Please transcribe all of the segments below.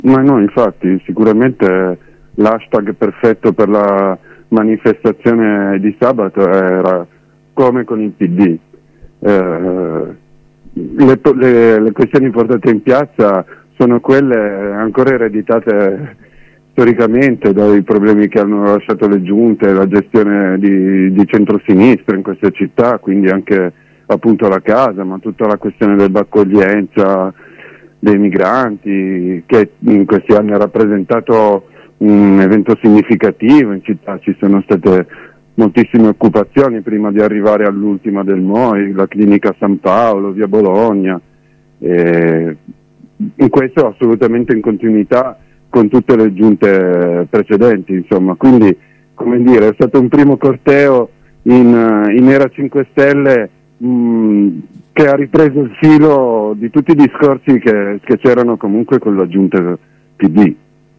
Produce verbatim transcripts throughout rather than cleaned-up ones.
Ma no, infatti, sicuramente l'hashtag perfetto per la manifestazione di sabato era come con il P D. Eh, le, le, le questioni portate in piazza sono quelle ancora ereditate storicamente dai problemi che hanno lasciato le giunte, la gestione di, di centrosinistra in queste città, quindi anche appunto la casa, ma tutta la questione dell'accoglienza dei migranti, che in questi anni ha rappresentato un evento significativo in città. Ci sono state moltissime occupazioni prima di arrivare all'ultima del M O I, la clinica San Paolo, via Bologna, e in questo assolutamente in continuità con tutte le giunte precedenti, insomma. Quindi, come dire, è stato un primo corteo in, in era cinque Stelle mh, che ha ripreso il filo di tutti i discorsi che, che c'erano comunque con la giunta P D.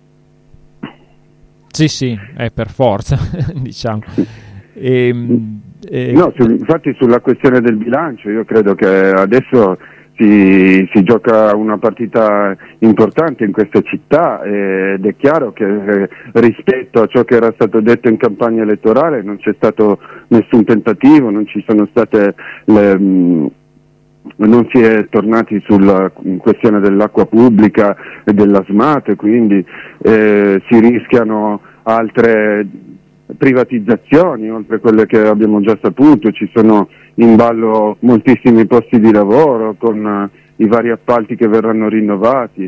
Sì, sì, è per forza, diciamo. E, e... No, su, infatti sulla questione del bilancio io credo che adesso si, si gioca una partita importante in questa città ed è chiaro che eh, rispetto a ciò che era stato detto in campagna elettorale non c'è stato nessun tentativo, non ci sono state le... Mh, non si è tornati sulla questione dell'acqua pubblica e della SMAT, quindi eh, si rischiano altre privatizzazioni oltre quelle che abbiamo già saputo, ci sono in ballo moltissimi posti di lavoro con uh, i vari appalti che verranno rinnovati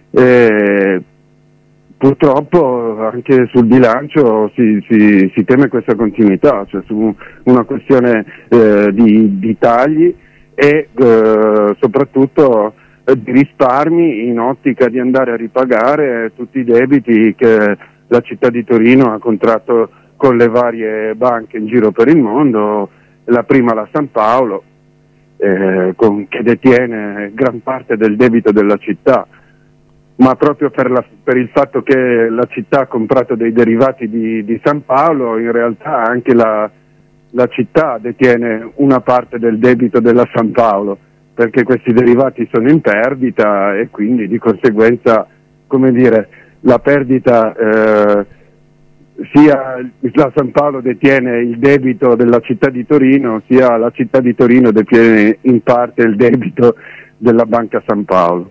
e purtroppo anche sul bilancio si, si, si teme questa continuità, cioè su una questione eh, di, di tagli e eh, soprattutto eh, di risparmi in ottica di andare a ripagare tutti i debiti che la città di Torino ha contratto con le varie banche in giro per il mondo, la prima la San Paolo, eh, con, che detiene gran parte del debito della città, ma proprio per, la, per il fatto che la città ha comprato dei derivati di, di San Paolo, in realtà anche la la città detiene una parte del debito della San Paolo, perché questi derivati sono in perdita e quindi di conseguenza, come dire, la perdita eh, sia la San Paolo detiene il debito della città di Torino, sia la città di Torino detiene in parte il debito della Banca San Paolo.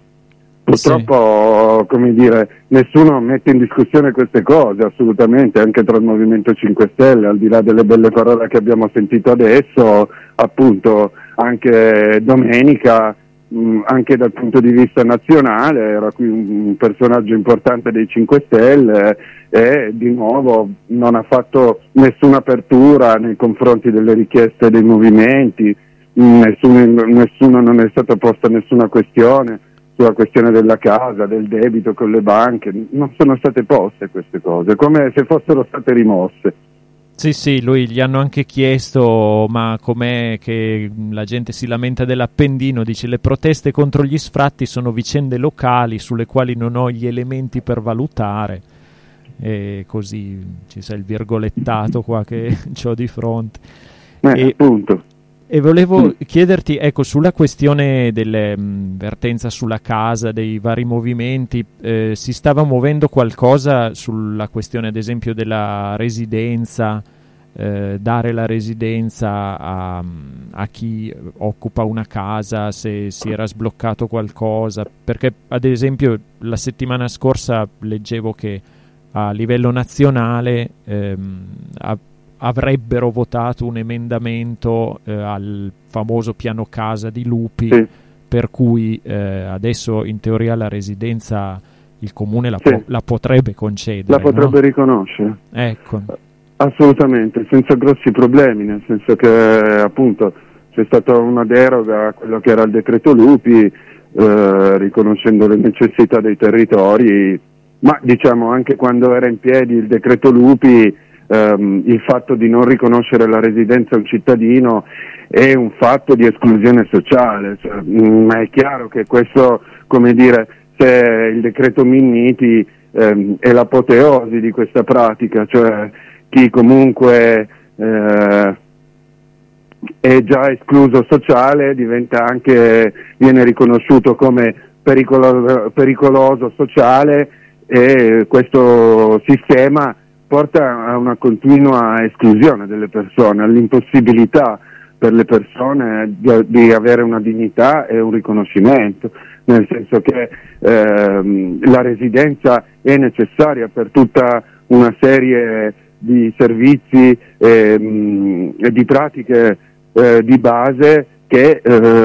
Purtroppo, sì, come dire, nessuno mette in discussione queste cose, assolutamente, anche tra il Movimento cinque Stelle, al di là delle belle parole che abbiamo sentito adesso, appunto, anche domenica, mh, anche dal punto di vista nazionale, era qui un, un personaggio importante dei cinque Stelle e di nuovo non ha fatto nessuna apertura nei confronti delle richieste dei movimenti, mh, nessuno, nessuno non è stata posta nessuna questione sulla questione della casa, del debito con le banche, non sono state poste queste cose, come se fossero state rimosse. Sì, sì, lui gli hanno anche chiesto ma com'è che la gente si lamenta dell'Appendino, dice le proteste contro gli sfratti sono vicende locali sulle quali non ho gli elementi per valutare, e così ci sa il virgolettato qua che ho di fronte. Eh, e, appunto. E volevo chiederti, ecco, sulla questione dell'vertenza sulla casa, dei vari movimenti, eh, si stava muovendo qualcosa sulla questione, ad esempio, della residenza, eh, dare la residenza a, a chi occupa una casa, se si era sbloccato qualcosa? Perché, ad esempio, la settimana scorsa leggevo che a livello nazionale ehm, a, avrebbero votato un emendamento eh, al famoso piano casa di Lupi, sì, per cui eh, adesso in teoria la residenza il comune la, sì, po- la potrebbe concedere. La potrebbe, no? Riconoscere. Ecco. Assolutamente, senza grossi problemi, nel senso che appunto c'è stata una deroga a quello che era il decreto Lupi, eh, riconoscendo le necessità dei territori, ma diciamo anche quando era in piedi il decreto Lupi, Um, il fatto di non riconoscere la residenza a un cittadino è un fatto di esclusione sociale, cioè, mh, è chiaro che questo, come dire, se il decreto Minniti um, è l'apoteosi di questa pratica, cioè chi comunque eh, è già escluso sociale diventa anche, viene riconosciuto come pericolo, pericoloso sociale, e questo sistema porta a una continua esclusione delle persone, all'impossibilità per le persone di, di avere una dignità e un riconoscimento, nel senso che ehm, la residenza è necessaria per tutta una serie di servizi ehm, e di pratiche eh, di base che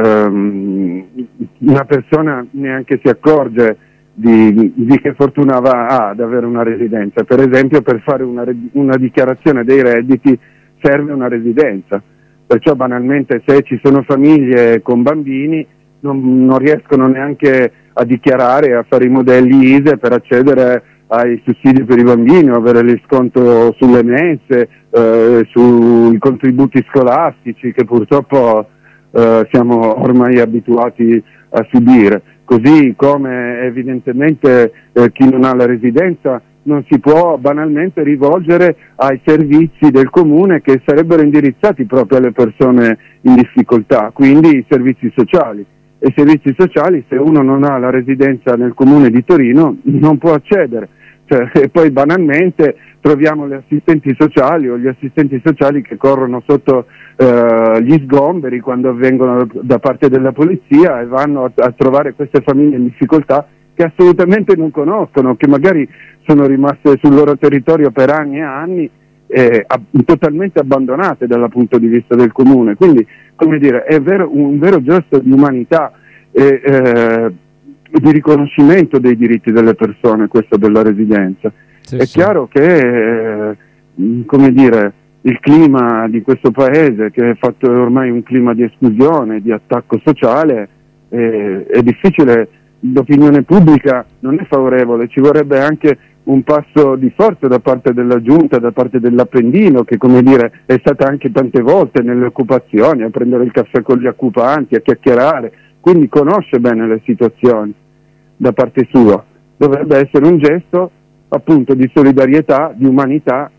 ehm, una persona neanche si accorge di, di che fortuna va ha ad avere una residenza. Per esempio, per fare una, una dichiarazione dei redditi serve una residenza. Perciò banalmente, se ci sono famiglie con bambini, non, non riescono neanche a dichiarare, a fare i modelli I S E E per accedere ai sussidi per i bambini, o avere il sconto sulle mense, eh, sui contributi scolastici che purtroppo eh, siamo ormai abituati a subire. Così come evidentemente eh, chi non ha la residenza non si può banalmente rivolgere ai servizi del comune che sarebbero indirizzati proprio alle persone in difficoltà, quindi i servizi sociali. E i servizi sociali, se uno non ha la residenza nel comune di Torino, non può accedere. Cioè, e poi banalmente troviamo le assistenti sociali o gli assistenti sociali che corrono sotto eh, gli sgomberi quando vengono da parte della polizia e vanno a, a trovare queste famiglie in difficoltà che assolutamente non conoscono, che magari sono rimaste sul loro territorio per anni e anni, eh, ab- totalmente abbandonate dal punto di vista del comune. Quindi, come dire, è vero, un vero gesto di umanità e eh, di riconoscimento dei diritti delle persone, questo della residenza. Sì, è sì. Chiaro che, eh, come dire, il clima di questo paese, che è fatto ormai un clima di esclusione, di attacco sociale, eh, è difficile. L'opinione pubblica non è favorevole, ci vorrebbe anche un passo di forza da parte della giunta, da parte dell'Appendino, che, come dire, è stata anche tante volte nelle occupazioni a prendere il caffè con gli occupanti, a chiacchierare, quindi conosce bene le situazioni da parte sua. Dovrebbe essere un gesto appunto di solidarietà, di umanità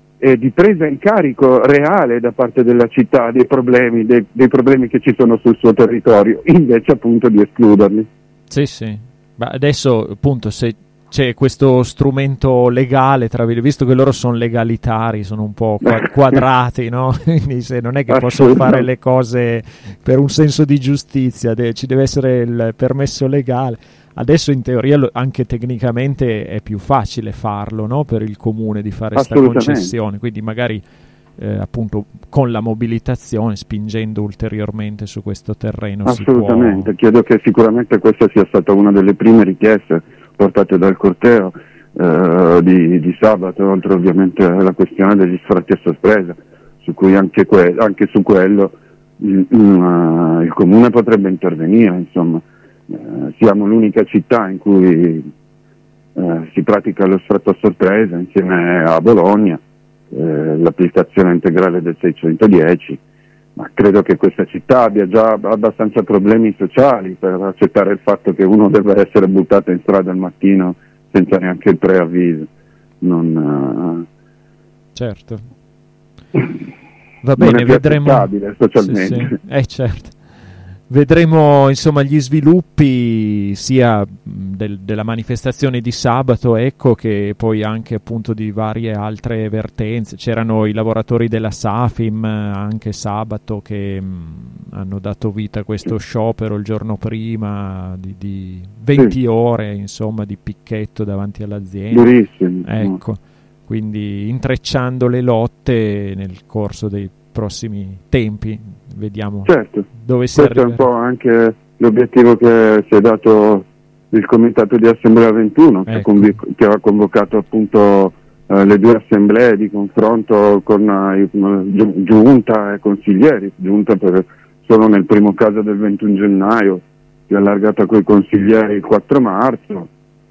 e di presa in carico reale da parte della città dei problemi, dei, dei problemi che ci sono sul suo territorio, invece appunto di escluderli. Sì, sì. Ma adesso appunto se c'è questo strumento legale, tra visto che loro sono legalitari, sono un po' quadrati, no? Quindi se non è che possono fare le cose per un senso di giustizia, de- ci deve essere il permesso legale. Adesso in teoria lo, anche tecnicamente è più facile farlo, no? Per il comune di fare questa concessione, quindi magari eh, appunto con la mobilitazione, spingendo ulteriormente su questo terreno. Assolutamente, si può... credo che sicuramente questa sia stata una delle prime richieste portate dal corteo eh, di, di sabato, oltre ovviamente alla questione degli sfratti a sorpresa, su cui anche, que- anche su quello il, uh, il comune potrebbe intervenire, insomma. Eh, siamo l'unica città in cui eh, si pratica lo sfratto a sorpresa, insieme a Bologna, eh, l'applicazione integrale del seicentodieci, ma credo che questa città abbia già abbastanza problemi sociali per accettare il fatto che uno debba essere buttato in strada al mattino senza neanche il preavviso. Non, uh... Certo. Va bene, non è vedremo. Socialmente. Sì, sì. Eh, certo. Vedremo insomma gli sviluppi sia del, della manifestazione di sabato, ecco, che poi anche appunto di varie altre vertenze. C'erano i lavoratori della Safim anche sabato che mh, hanno dato vita a questo sciopero il giorno prima di, di venti sì. ore insomma di picchetto davanti all'azienda. Durissimo. Ecco, quindi intrecciando le lotte nel corso dei prossimi tempi, vediamo certo. dove si Questo arriva. È un po' anche l'obiettivo che si è dato il comitato di Assemblea ventuno, ecco. che, conv- che ha convocato appunto eh, le due assemblee di confronto con eh, gi- giunta e consiglieri, giunta per, solo nel primo caso del ventuno gennaio, si è allargata coi consiglieri il quattro marzo,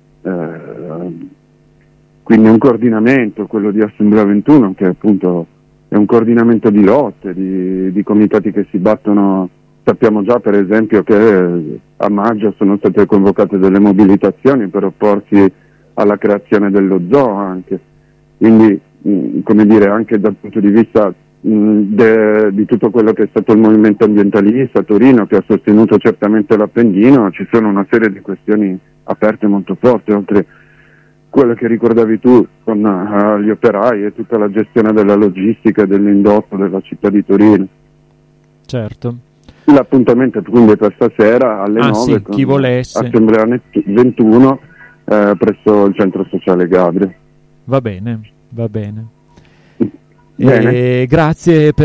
eh, quindi un coordinamento, quello di Assemblea ventuno, che appunto è un coordinamento di lotte, di, di comitati che si battono. Sappiamo già per esempio che a maggio sono state convocate delle mobilitazioni per opporsi alla creazione dello zoo anche, quindi mh, come dire, anche dal punto di vista mh, de, di tutto quello che è stato il movimento ambientalista a Torino, che ha sostenuto certamente l'Appendino, ci sono una serie di questioni aperte molto forti, oltre quello che ricordavi tu con uh, gli operai e tutta la gestione della logistica e dell'indotto della città di Torino. Certo. L'appuntamento quindi è per stasera alle ah, nove sì, con chi volesse. Assemblea ventuno eh, presso il centro sociale Gabri. Va bene, va bene. Bene. E grazie per